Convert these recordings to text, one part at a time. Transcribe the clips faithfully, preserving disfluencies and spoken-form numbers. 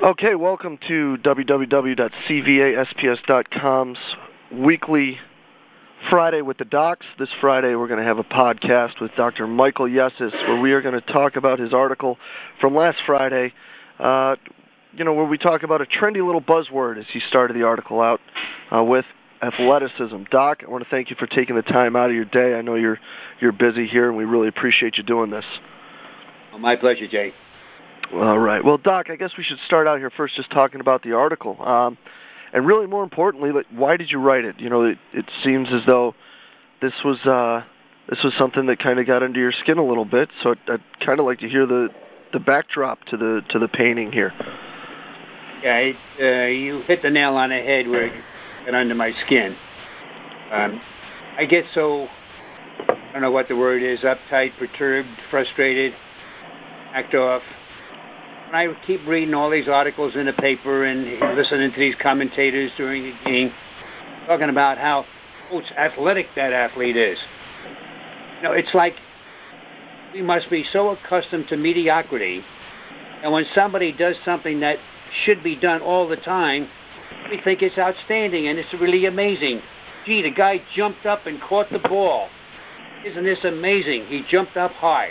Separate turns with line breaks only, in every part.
Okay, welcome to w w w dot c v a s p s dot com's weekly Friday with the Docs. This Friday we're going to have a podcast with Doctor Michael Yessis, where we are going to talk about his article from last Friday, uh, you know, where we talk about a trendy little buzzword as he started the article out uh, with athleticism. Doc, I want to thank you for taking the time out of your day. I know you're you're busy here, and we really appreciate you doing this.
Well, my pleasure, Jay.
All right. Well, Doc, I guess we should start out here first just talking about the article. Um, and really, more importantly, like, why did you write it? You know, it, it seems as though this was uh, this was something that kind of got under your skin a little bit. So I'd, I'd kind of like to hear the, the backdrop to the to the painting here.
Yeah, it, uh, you hit the nail on the head where it got under my skin. Um, I get so, I don't know what the word is, uptight, perturbed, frustrated, act off. And I keep reading all these articles in the paper and listening to these commentators during the game talking about how oh, it's athletic that athlete is. You know, it's like we must be so accustomed to mediocrity, and when somebody does something that should be done all the time, we think it's outstanding and it's really amazing. Gee, the guy jumped up and caught the ball. Isn't this amazing? He jumped up high.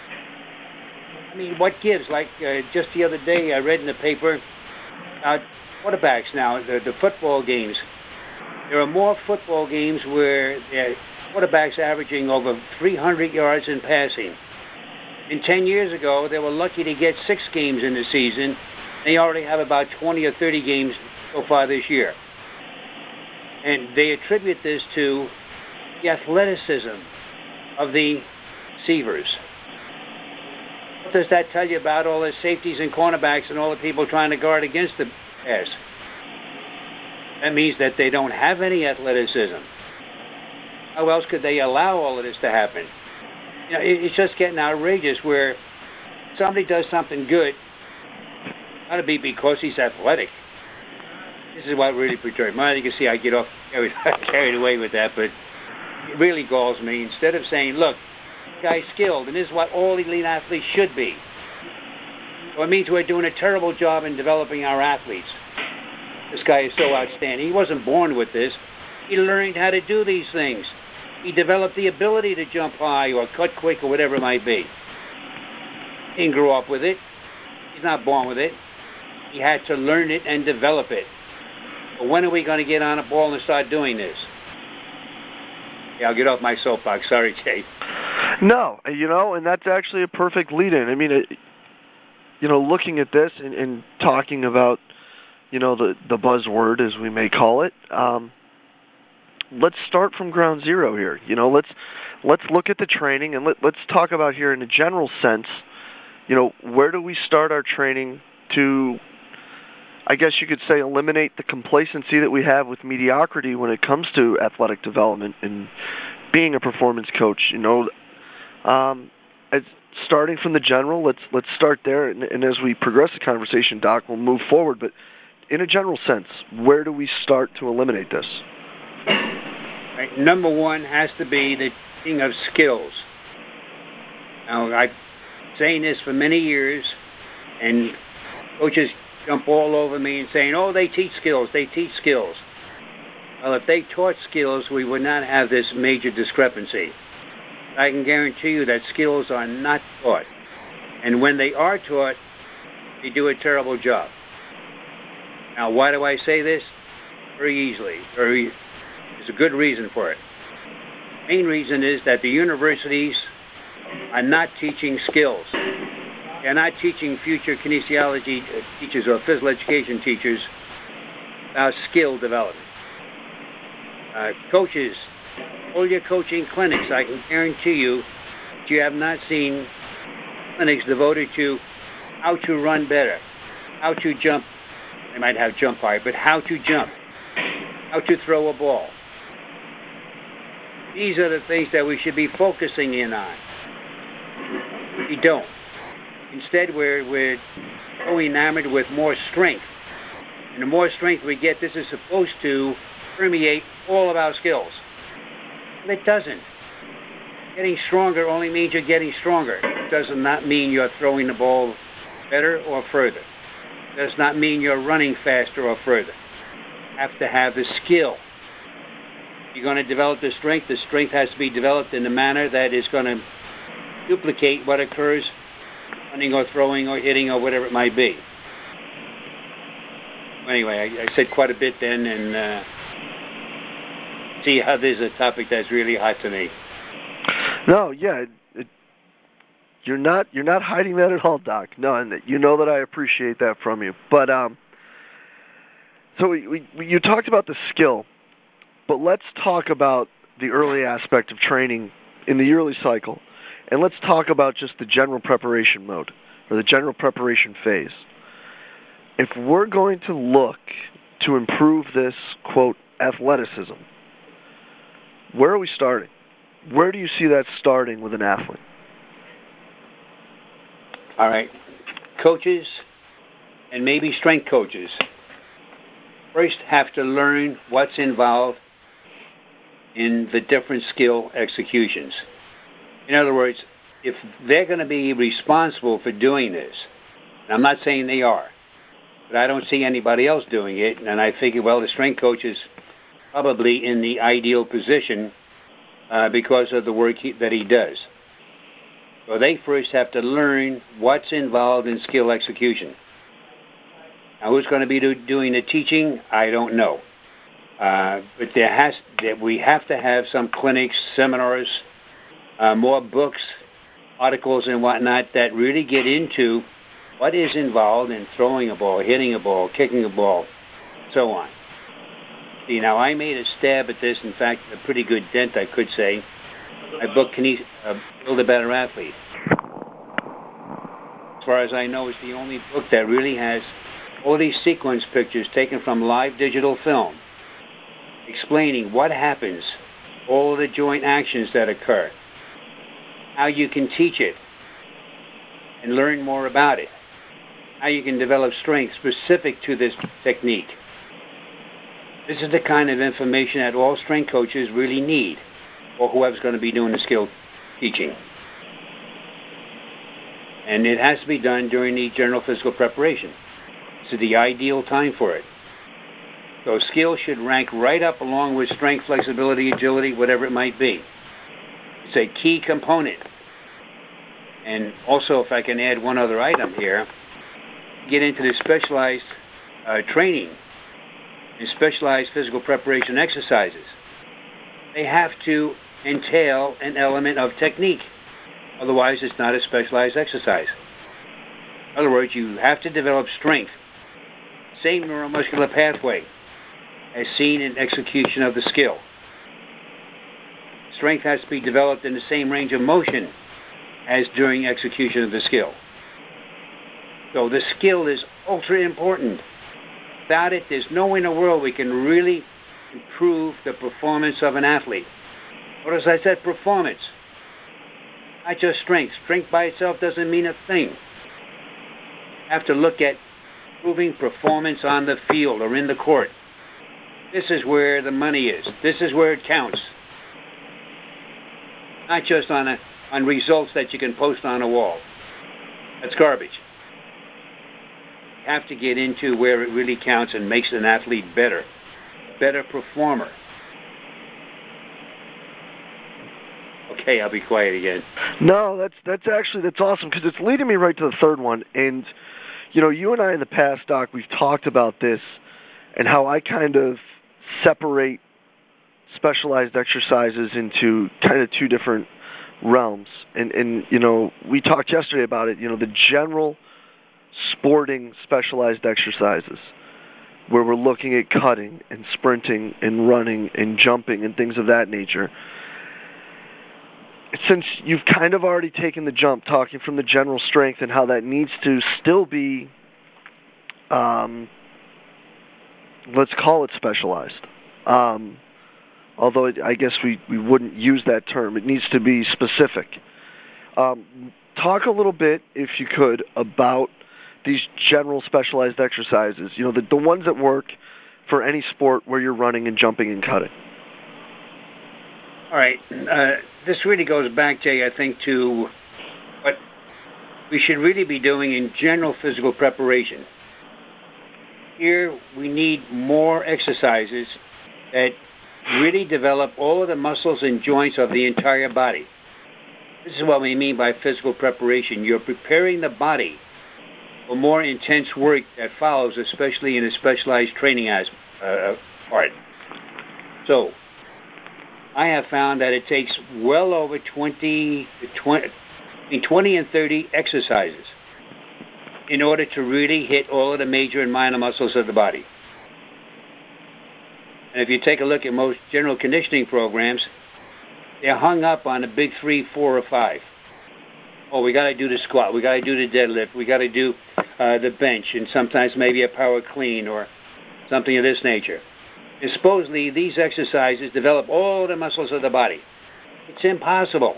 I mean, what gives? Like uh, just the other day, I read in the paper about quarterbacks now, the, the football games. There are more football games where the quarterbacks averaging over three hundred yards in passing. And ten years ago, they were lucky to get six games in the season. They already have about twenty or thirty games so far this year. And they attribute this to the athleticism of the receivers. What does that tell you about all the safeties and cornerbacks and all the people trying to guard against the pass? That means that they don't have any athleticism. How else could they allow all of this to happen? You know, it's just getting outrageous where somebody does something good, it ought to be because he's athletic. This is what really perturbs me. You can see I get off carried, carried away with that, but it really galls me. Instead of saying, look, guy's skilled, and this is what all elite athletes should be. So it means we're doing a terrible job in developing our athletes. This guy is so outstanding. He wasn't born with this. He learned how to do these things. He developed the ability to jump high or cut quick or whatever it might be. He didn't grow up with it. He's not born with it. He had to learn it and develop it. But when are we going to get on a ball and start doing this? Yeah, I'll get off my soapbox. Sorry, Jay.
No, you know, and that's actually a perfect lead-in. I mean, it, you know, looking at this and, and talking about, you know, the, the buzzword, as we may call it, um, let's start from ground zero here. You know, let's let's look at the training and let, let's talk about here in a general sense, you know, where do we start our training to, I guess you could say, eliminate the complacency that we have with mediocrity when it comes to athletic development and being a performance coach. You know, um, as starting from the general, let's let's start there, and, and as we progress the conversation, Doc, we'll move forward. But in a general sense, where do we start to eliminate this?
Right. Number one has to be the teaching of skills. Now, I've been saying this for many years, and coaches jump all over me and saying, oh, they teach skills, they teach skills. Well, if they taught skills, we would not have this major discrepancy. I can guarantee you that skills are not taught. And when they are taught, they do a terrible job. Now, why do I say this? Very easily. Very, there's a good reason for it. The main reason is that the universities are not teaching skills. They're not teaching future kinesiology teachers or physical education teachers about skill development. Uh, coaches, all your coaching clinics, I can guarantee you that you have not seen clinics devoted to how to run better, how to jump. They might have jump high, but how to jump, how to throw a ball. These are the things that we should be focusing in on. We don't. Instead, we're, we're so enamored with more strength. And the more strength we get, this is supposed to permeate all of our skills. But it doesn't. Getting stronger only means you're getting stronger. It does not mean you're throwing the ball better or further. does not mean you're running faster or further. You have to have the skill. You're going to develop the strength. The strength has to be developed in a manner that is going to duplicate what occurs running or throwing or hitting or whatever it might be. Anyway, I, I said quite a bit then, and uh, see how this is a topic that's really hot to me.
No, yeah, it, it, you're not you're not hiding that at all, Doc. No, and you know that I appreciate that from you. But um, so we, we, you talked about the skill, but let's talk about the early aspect of training in the yearly cycle, and let's talk about just the general preparation mode or the general preparation phase. If we're going to look to improve this, quote, athleticism, where are we starting? Where do you see that starting with an athlete?
All right. Coaches and maybe strength coaches first have to learn what's involved in the different skill executions. In other words, if they're going to be responsible for doing this, and I'm not saying they are, but I don't see anybody else doing it, and I figure, well, the strength coach is probably in the ideal position uh, because of the work he, that he does. So they first have to learn what's involved in skill execution. Now, who's going to be do, doing the teaching? I don't know. Uh, but there has that we have to have some clinics, seminars, uh, more books, articles, and whatnot that really get into what is involved in throwing a ball, hitting a ball, kicking a ball, so on. See, now I made a stab at this, in fact, a pretty good dent, I could say. My book, Can He uh, Build a Better Athlete? As far as I know, it's the only book that really has all these sequence pictures taken from live digital film, explaining what happens, all the joint actions that occur, how you can teach it, and learn more about it, how you can develop strength specific to this technique. This is the kind of information that all strength coaches really need, or whoever's going to be doing the skill teaching. And it has to be done during the general physical preparation. This is the ideal time for it. So skill should rank right up along with strength, flexibility, agility, whatever it might be. It's a key component. And also, if I can add one other item here, get into the specialized uh, training and specialized physical preparation exercises. They have to entail an element of technique. Otherwise, it's not a specialized exercise. In other words, you have to develop strength. Same neuromuscular pathway as seen in execution of the skill. Strength has to be developed in the same range of motion as during execution of the skill. So the skill is ultra important. Without it, there's no way in the world we can really improve the performance of an athlete. Or as I said, performance. Not just strength. Strength by itself doesn't mean a thing. You have to look at improving performance on the field or in the court. This is where the money is. This is where it counts. Not just on a, on results that you can post on a wall. That's garbage. You have to get into where it really counts and makes an athlete better, a better performer. Okay, I'll be quiet again.
No, that's that's actually that's awesome because it's leading me right to the third one. And you know, you and I in the past, Doc, we've talked about this and how I kind of separate specialized exercises into kind of two different realms. And and you know, we talked yesterday about it. You know, the general sporting specialized exercises where we're looking at cutting and sprinting and running and jumping and things of that nature. Since you've kind of already taken the jump talking from the general strength and how that needs to still be, um, let's call it specialized. Um, although it, I guess we, we wouldn't use that term. It needs to be specific. Um, talk a little bit, if you could, about these general specialized exercises, you know, the, the ones that work for any sport where you're running and jumping and cutting.
All right. Uh, this really goes back, Jay, I think, to what we should really be doing in general physical preparation. here we need more exercises that really develop all of the muscles and joints of the entire body. This is what we mean by physical preparation. You're preparing the body for more intense work that follows, especially in a specialized training as, uh, part. So, I have found that it takes well over twenty, twenty, between twenty and thirty exercises in order to really hit all of the major and minor muscles of the body. And if you take a look at most general conditioning programs, they're hung up on a big three, four, or five. Oh, we got to do the squat, we got to do the deadlift, we got to do uh, the bench, and sometimes maybe a power clean or something of this nature. And supposedly, these exercises develop all the muscles of the body. It's impossible.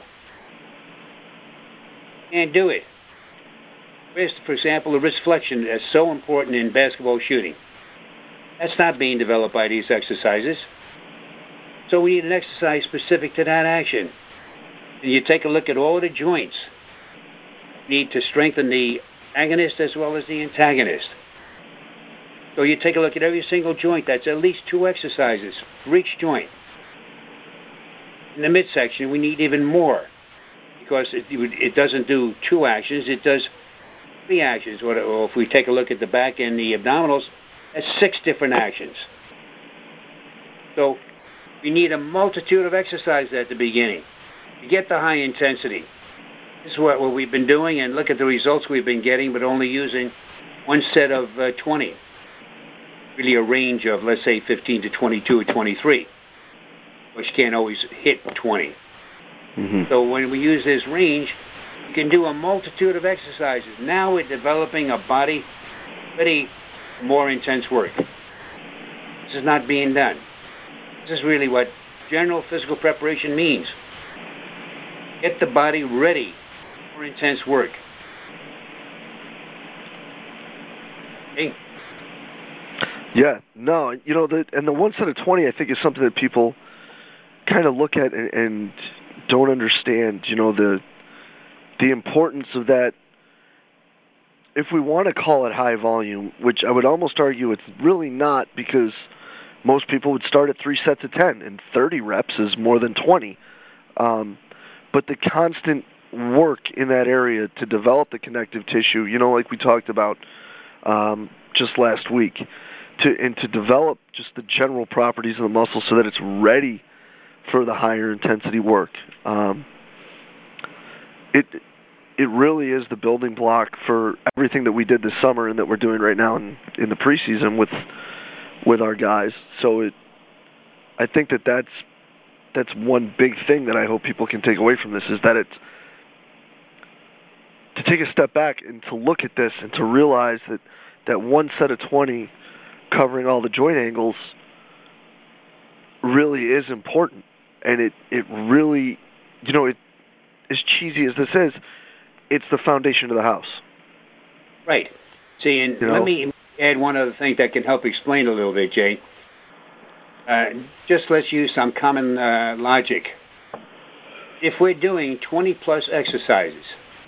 Can't do it. Wrist, for example, the wrist flexion is so important in basketball shooting. That's not being developed by these exercises. So we need an exercise specific to that action. And you take a look at all the joints. You need to strengthen the agonist as well as the antagonist. So you take a look at every single joint. That's at least two exercises for each joint. In the midsection, we need even more because it, it doesn't do two actions. It does three actions. Or if we take a look at the back and the abdominals, that's six different actions. So we need a multitude of exercises at the beginning to get the high intensity. This is what, what we've been doing, and look at the results we've been getting, but only using one set of uh, twenty. Really a range of, let's say, fifteen to twenty-two or twenty-three, which can't always hit twenty. Mm-hmm. So when we use this range, you can do a multitude of exercises. Now we're developing a body ready for more intense work. This is not being done. This is really what general physical preparation means. Get the body ready for intense work. Okay?
Yeah, no, you know, the, and the one set of twenty, I think, is something that people kind of look at and, and don't understand, you know, the the importance of that. If we want to call it high volume, which I would almost argue it's really not, because most people would start at three sets of ten, and thirty reps is more than twenty. Um, but the constant work in that area to develop the connective tissue, you know, like we talked about um, just last week, to and to develop just the general properties of the muscle so that it's ready for the higher intensity work. Um, it it really is the building block for everything that we did this summer and that we're doing right now in, in the preseason with with our guys. So it, I think that that's that's one big thing that I hope people can take away from this, is that it's to take a step back and to look at this and to realize that that one set of twenty covering all the joint angles really is important. And it, it really, you know, it, as cheesy as this is, it's the foundation of the house.
Right. See, and you know? Let me add one other thing that can help explain a little bit, Jay. Uh, just let's use some common uh, logic. If we're doing twenty plus exercises,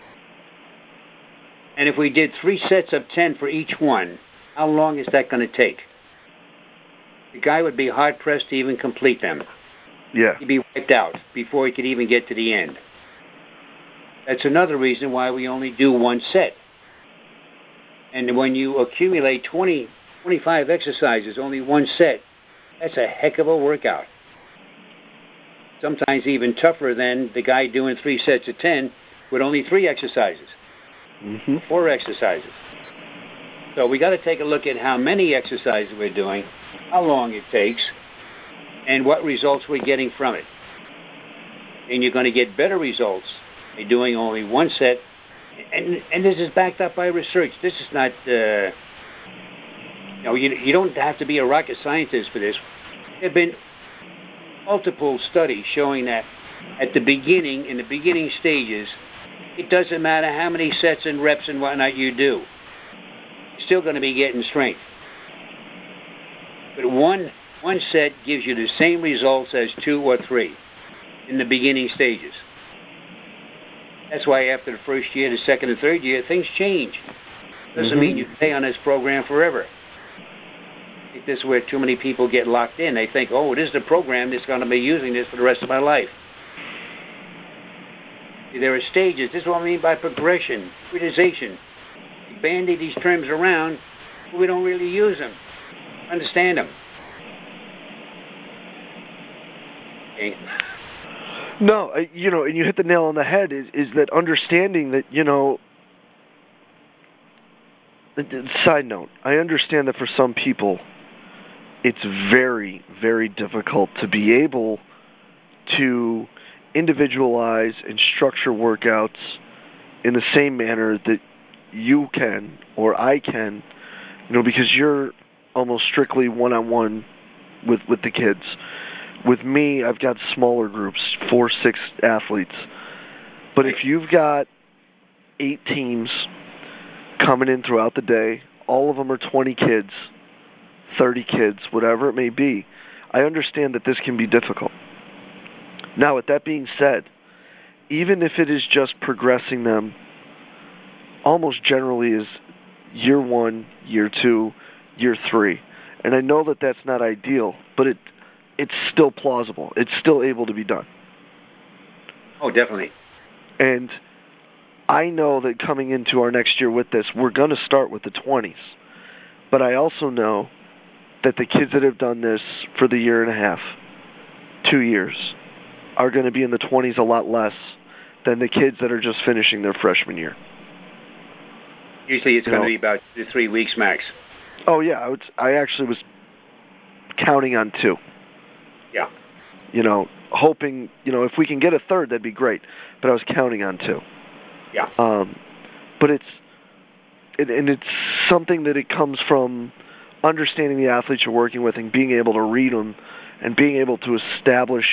and if we did three sets of ten for each one, how long is that going to take? The guy would be hard-pressed to even complete them.
Yeah.
He'd be wiped out before he could even get to the end. That's another reason why we only do one set. And when you accumulate twenty, twenty-five exercises, only one set, that's a heck of a workout. Sometimes even tougher than the guy doing three sets of ten with only three exercises.
Mm-hmm.
Four exercises. So we got to take a look at how many exercises we're doing, how long it takes, and what results we're getting from it. And you're going to get better results by doing only one set. And and this is backed up by research. This is not, uh, you know, you, you don't have to be a rocket scientist for this. There have been multiple studies showing that at the beginning, in the beginning stages, it doesn't matter how many sets and reps and whatnot you do. You're still going to be getting strength. But one one set gives you the same results as two or three in the beginning stages. That's why after the first year, the second and third year, things change. Doesn't mm-hmm. mean you stay on this program forever. this is where too many people get locked in. They think, oh, this is a program that's going to be using this for the rest of my life. There are stages. This is what I mean by progression, periodization. We bandy these terms around, but we don't really use them, understand them. Okay.
No, you know, and you hit the nail on the head, is, is that understanding that, you know, side note, I understand that for some people, it's very, very difficult to be able to individualize and structure workouts in the same manner that you can or I can, you know, because you're almost strictly one-on-one with, with the kids. With me, I've got smaller groups, four, six athletes. But if you've got eight teams coming in throughout the day, all of them are twenty kids, thirty kids, whatever it may be, I understand that this can be difficult. Now, with that being said, even if it is just progressing them almost generally as year one, year two, year three, and I know that that's not ideal, but it it's still plausible. It's still able to be done.
Oh, definitely.
And I know that coming into our next year with this, we're going to start with the twenties. But I also know that the kids that have done this for the year and a half, two years, are going to be in the twenties a lot less than the kids that are just finishing their freshman year.
Usually it's
you
going
know,
to be about two, three weeks max.
Oh, yeah. I, would, I actually was counting on two.
Yeah.
You know, hoping, you know, if we can get a third, that'd be great. But I was counting on two.
Yeah.
Um, but it's, it, and it's something that it comes from understanding the athletes you're working with and being able to read them and being able to establish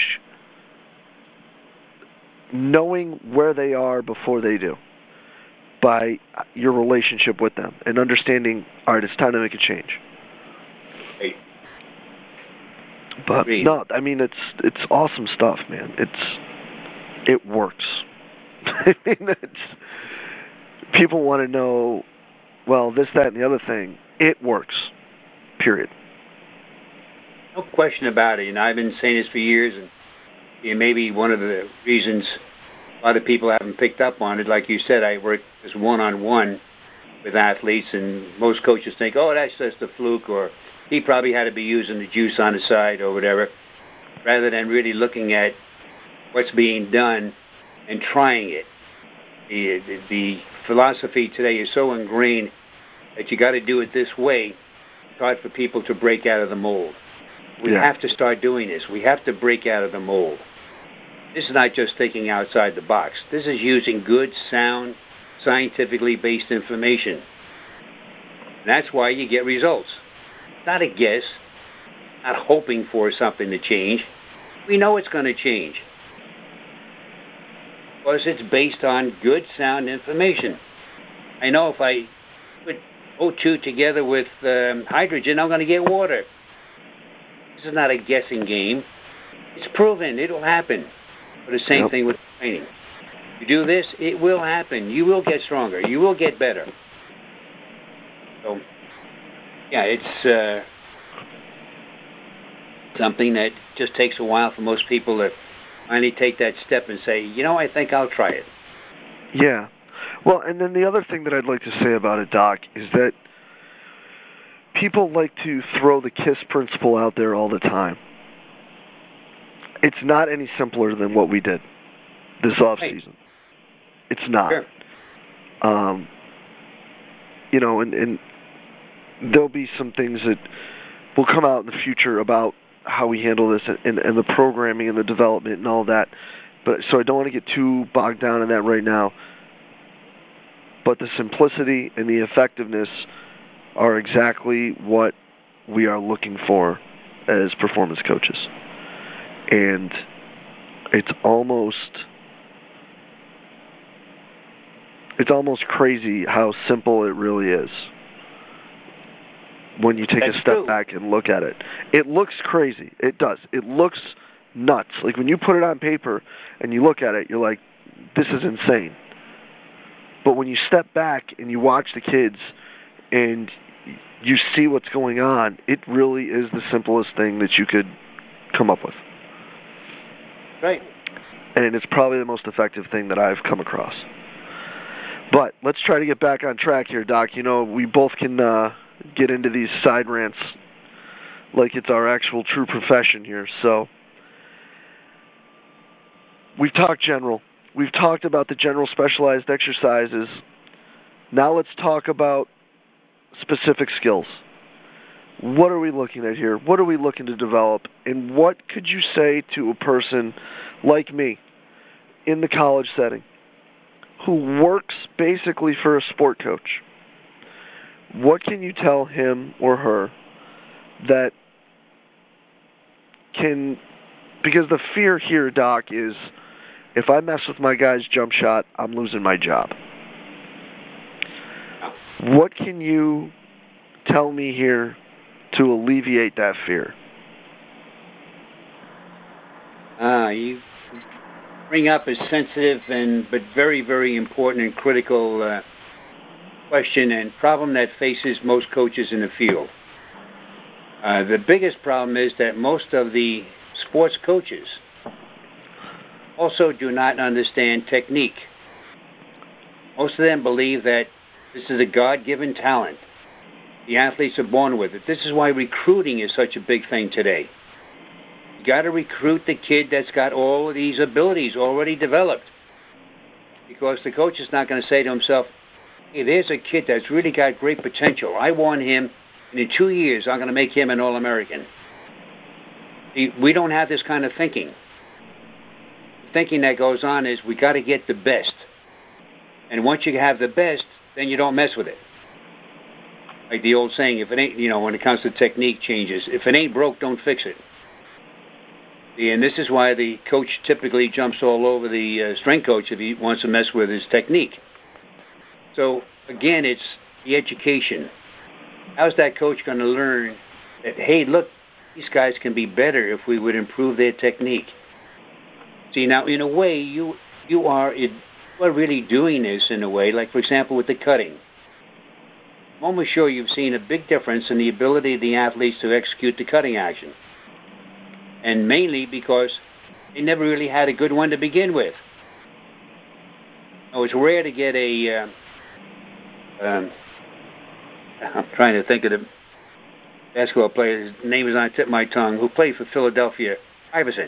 knowing where they are before they do by your relationship with them and understanding, all right, it's time to make a change.
Hey.
But
Agreed.
no, I mean, it's it's awesome stuff, man. It's it works. I mean, it's, people want to know, well, this, that, and the other thing. It works. Period.
No question about it. You know, I've been saying this for years, and you know, maybe one of the reasons a lot of people haven't picked up on it, like you said, I work just one-on-one with athletes, and most coaches think, oh, that's just a fluke, or he probably had to be using the juice on the side or whatever, rather than really looking at what's being done and trying it. The, the, the philosophy today is so ingrained that you got to do it this way. It's hard for people to break out of the mold. We
yeah.
have to start doing this. We have to break out of the mold. This is not just thinking outside the box. This is using good, sound, scientifically based information. And that's why you get results. It's not a guess, not hoping for something to change. We know it's going to change. Because it's based on good, sound information. I know if I put O two together with um, hydrogen, I'm going to get water. This is not a guessing game. It's proven. It'll happen. But the same
yep. thing
with training. You do this, it will happen. You will get stronger. You will get better. So, yeah, it's uh, something that just takes a while for most people to finally take that step and say, you know, I think I'll try it.
Yeah. Well, and then the other thing that I'd like to say about it, Doc, is that people like to throw the KISS principle out there all the time. It's not any simpler than what we did this off season. Right. It's not.
Sure.
Um, you know, and, and there'll be some things that will come out in the future about how we handle this and, and the programming and the development and all that. But so I don't want to get too bogged down in that right now. But the simplicity and the effectiveness are exactly what we are looking for as performance coaches. And it's almost it's almost crazy how simple it really is when you take
That's
a step
true.
back and look at it. It looks crazy. It does. It looks nuts. Like when you put it on paper and you look at it, you're like, this is insane. But when you step back and you watch the kids and you see what's going on, it really is the simplest thing that you could come up with.
Right.
And it's probably the most effective thing that I've come across. But let's try to get back on track here, Doc. You know, we both can uh, get into these side rants like it's our actual true profession here. So we've talked general. We've talked about the general specialized exercises. Now let's talk about specific skills. What are we looking at here? What are we looking to develop? And what could you say to a person like me in the college setting who works basically for a sport coach? What can you tell him or her that can, because the fear here, Doc, is if I mess with my guy's jump shot, I'm losing my job. What can you tell me here to alleviate that fear?
Ah, uh, you bring up a sensitive and but very, very important and critical uh, question and problem that faces most coaches in the field. Uh, the biggest problem is that most of the sports coaches also do not understand technique. Most of them believe that this is a God-given talent. The athletes are born with it. This is why recruiting is such a big thing today. You got to recruit the kid that's got all of these abilities already developed. Because the coach is not going to say to himself, hey, there's a kid that's really got great potential. I want him, and in two years I'm going to make him an All-American. We don't have this kind of thinking. The thinking that goes on is we got to get the best. And once you have the best, then you don't mess with it. Like the old saying, if it ain't, you know, when it comes to technique changes, if it ain't broke, don't fix it. And this is why the coach typically jumps all over the uh, strength coach if he wants to mess with his technique. So, again, it's the education. How's that coach going to learn that, hey, look, these guys can be better if we would improve their technique? See, now, in a way, you you are, you are really doing this in a way, like, for example, with the cutting. I'm almost sure you've seen a big difference in the ability of the athletes to execute the cutting action. And mainly because they never really had a good one to begin with. Oh, it's rare to get a, uh, um, I'm trying to think of the basketball player, his name is on the tip of my tongue, who played for Philadelphia, Iverson.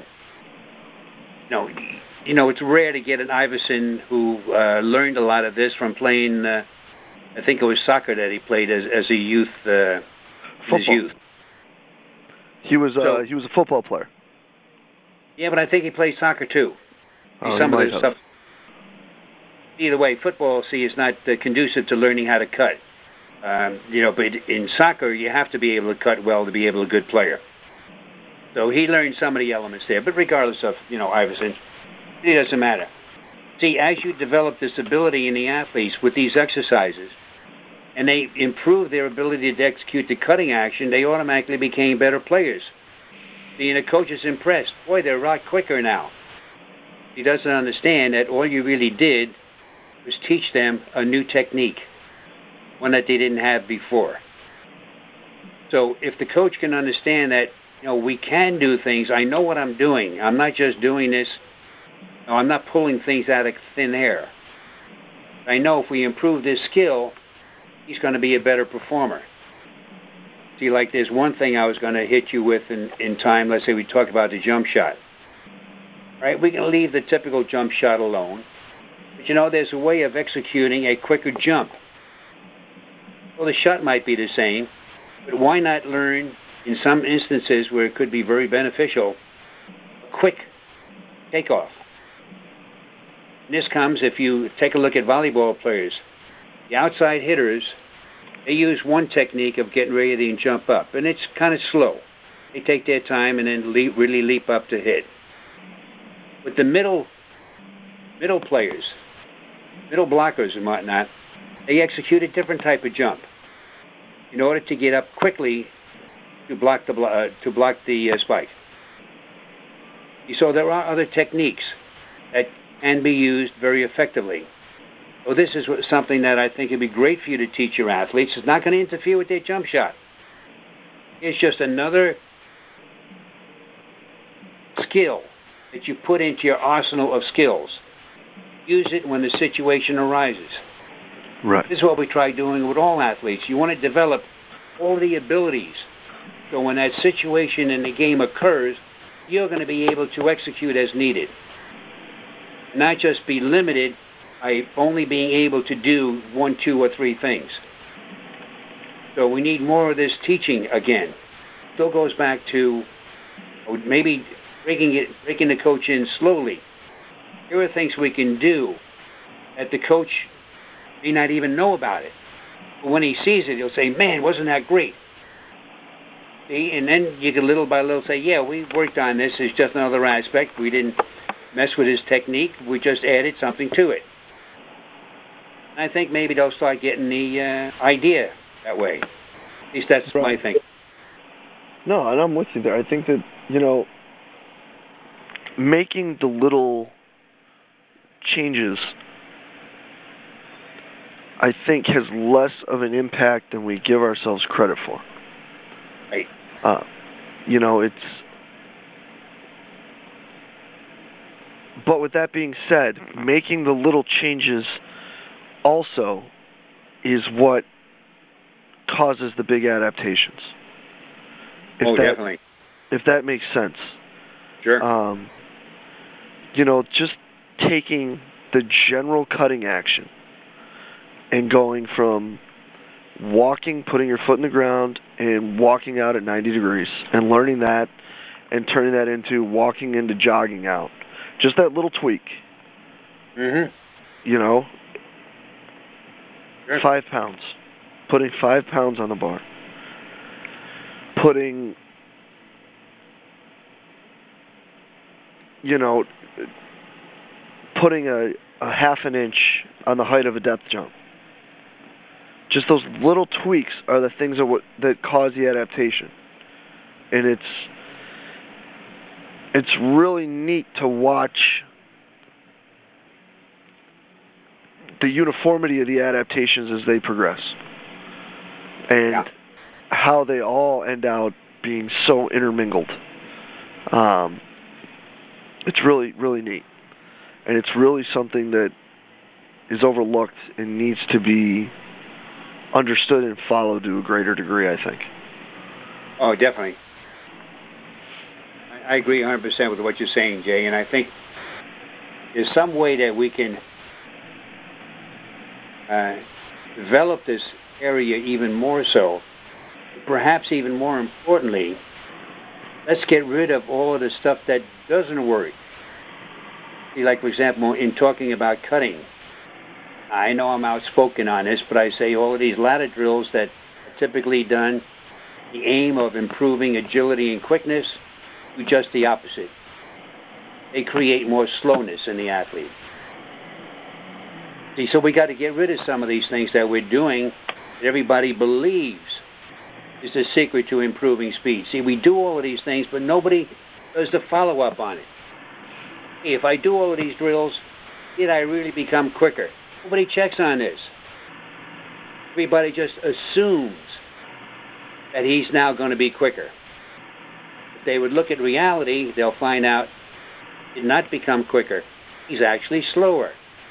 No, you know, it's rare to get an Iverson who uh, learned a lot of this from playing, uh, I think it was soccer that he played as, as a youth, uh, in his youth.
He was, uh,
so,
he was a football player.
Yeah, but I think he played soccer too.
Oh,
Some
he
of the stuff. Either way, football, see, is not uh, conducive to learning how to cut. Um, you know, but in soccer, you have to be able to cut well to be able to be a good player. So he learned some of the elements there. But regardless of, you know, Iverson, it doesn't matter. See, as you develop this ability in the athletes with these exercises, and they improve their ability to execute the cutting action, they automatically became better players. See, and the coach is impressed. Boy, they're a lot quicker now. He doesn't understand that all you really did was teach them a new technique, one that they didn't have before. So if the coach can understand that, you know, we can do things, I know what I'm doing. I'm not just doing this, no, I'm not pulling things out of thin air. I know if we improve this skill, he's going to be a better performer. See, like there's one thing I was going to hit you with in, in time. Let's say we talk about the jump shot. Right? We can leave the typical jump shot alone. But, you know, there's a way of executing a quicker jump. Well, the shot might be the same, but why not learn, in some instances where it could be very beneficial, a quick takeoff? And this comes if you take a look at volleyball players. The outside hitters, they use one technique of getting ready to jump up, and it's kind of slow. They take their time and then leap, really leap up to hit. But the middle middle players, middle blockers and whatnot, they execute a different type of jump in order to get up quickly to block the uh, to block the uh, spike. So there are other techniques that can be used very effectively. So this is what, something that I think would be great for you to teach your athletes. It's not going to interfere with their jump shot. It's just another skill that you put into your arsenal of skills. Use it when the situation arises.
Right.
This is what we try doing with all athletes. You want to develop all the abilities, so when that situation in the game occurs, you're going to be able to execute as needed. Not just be limited by only being able to do one, two, or three things. So we need more of this teaching again. Still goes back to maybe breaking it, breaking the coach in slowly. There are things we can do that the coach may not even know about it. But when he sees it, he'll say, man, wasn't that great? See? And then you can little by little say, yeah, we worked on this. It's just another aspect. We didn't mess with his technique. We just added something to it. And I think maybe they'll start getting the uh, idea that way. At least that's
right.
my thinking.
No, and I'm with you there. I think that, you know, making the little changes, I think, has less of an impact than we give ourselves credit for.
Right.
Uh, you know, it's... But with that being said, making the little changes also is what causes the big adaptations. If
oh,
that,
definitely.
If that makes sense.
Sure.
Um, you know, just taking the general cutting action and going from walking, putting your foot in the ground, and walking out at ninety degrees, and learning that, and turning that into walking into jogging out. Just that little tweak.
Mm-hmm.
You know,
sure.
five pounds. Putting five pounds on the bar. Putting, you know, putting a, a half an inch on the height of a depth jump. Just those little tweaks are the things that, what, that cause the adaptation. And it's it's really neat to watch the uniformity of the adaptations as they progress. And
yeah.
how they all end out being so intermingled. Um, it's really, really neat. And it's really something that is overlooked and needs to be understood and followed to a greater degree, I think.
Oh, definitely. I, I agree one hundred percent with what you're saying, Jay, and I think there's some way that we can uh, develop this area even more so. Perhaps even more importantly, let's get rid of all of the stuff that doesn't work. See, like, for example, in talking about cutting, I know I'm outspoken on this, but I say all of these ladder drills that are typically done, the aim of improving agility and quickness, do just the opposite. They create more slowness in the athlete. See, so we got to get rid of some of these things that we're doing that everybody believes is the secret to improving speed. See, we do all of these things, but nobody does the follow-up on it. Hey, if I do all of these drills, did I really become quicker? Nobody checks on this. Everybody just assumes that he's now going to be quicker. If they would look at reality, they'll find out he did not become quicker. He's actually slower.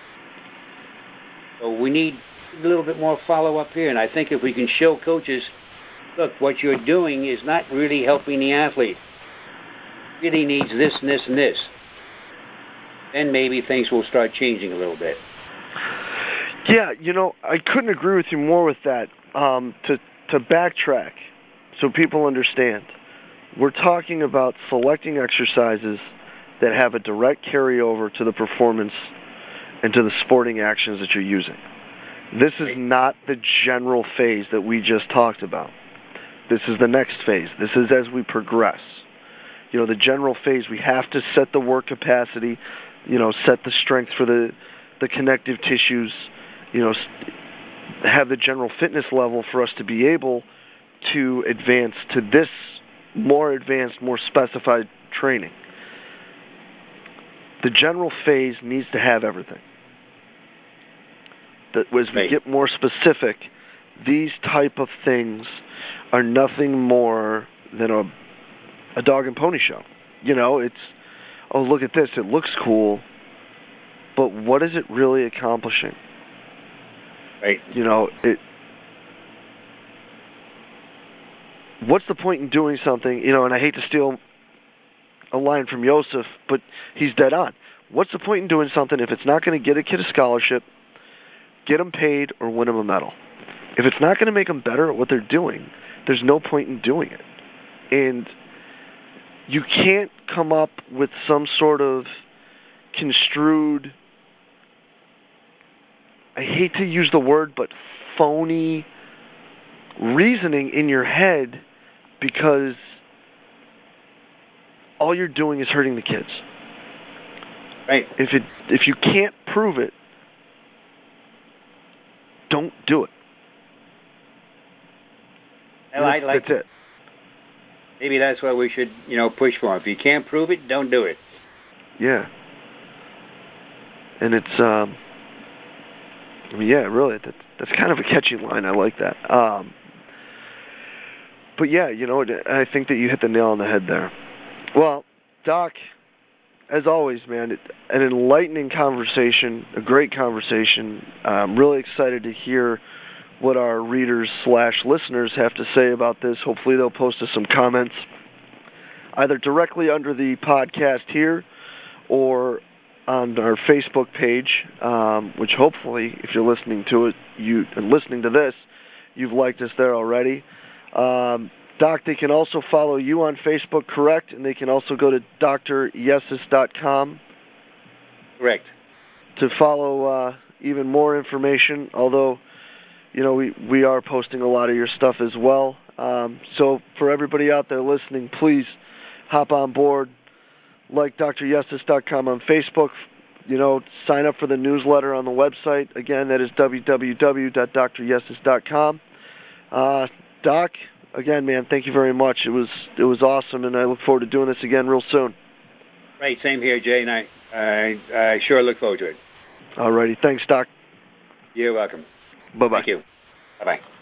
So we need a little bit more follow-up here, and I think if we can show coaches, look, what you're doing is not really helping the athlete. It really needs this and this and this. Then maybe things will start changing a little bit.
Yeah, you know, I couldn't agree with you more with that. Um, to to backtrack so people understand, we're talking about selecting exercises that have a direct carryover to the performance and to the sporting actions that you're using. This is not the general phase that we just talked about. This is the next phase. This is as we progress. You know, the general phase, we have to set the work capacity, you know, set the strength for the, the connective tissues, you know, have the general fitness level for us to be able to advance to this more advanced, more specified training. The general phase needs to have everything. That as we
right.
get more specific, these type of things are nothing more than a a dog and pony show. You know, it's, oh, look at this, it looks cool, but what is it really accomplishing?
Right.
You know, it. What's the point in doing something, you know, and I hate to steal a line from Yosef, but he's dead on. What's the point in doing something if it's not going to get a kid a scholarship, get them paid, or win them a medal? If it's not going to make them better at what they're doing, there's no point in doing it. And you can't come up with some sort of construed, I hate to use the word, but phony reasoning in your head because all you're doing is hurting the kids.
Right.
If it if you can't prove it, don't do it.
Well, I like
that's it.
Maybe that's what we should, you know, push for. If you can't prove it, don't do it.
Yeah. And it's, um, I mean, yeah, really, that's, that's kind of a catchy line. I like that. Um, but yeah, you know, I think that you hit the nail on the head there. Well, Doc, as always, man, it, an enlightening conversation, a great conversation. I'm really excited to hear what our readers slash listeners have to say about this. Hopefully they'll post us some comments either directly under the podcast here or on our Facebook page, um, which hopefully, if you're listening to it, you and listening to this, you've liked us there already. Um, Doc, they can also follow you on Facebook, correct? And they can also go to D R yessis dot com.
Correct.
To follow uh, even more information, although, you know, we, we are posting a lot of your stuff as well. Um, so for everybody out there listening, please hop on board, like D R yessis dot com on Facebook, you know, sign up for the newsletter on the website. Again, that is w w w dot d r yessis dot com. Uh, Doc, again, man, thank you very much. It was it was awesome, and I look forward to doing this again real soon.
Right, same here, Jay, and I, I, I sure look forward to it.
All righty. Thanks, Doc.
You're welcome.
Bye-bye.
Thank you. Bye-bye.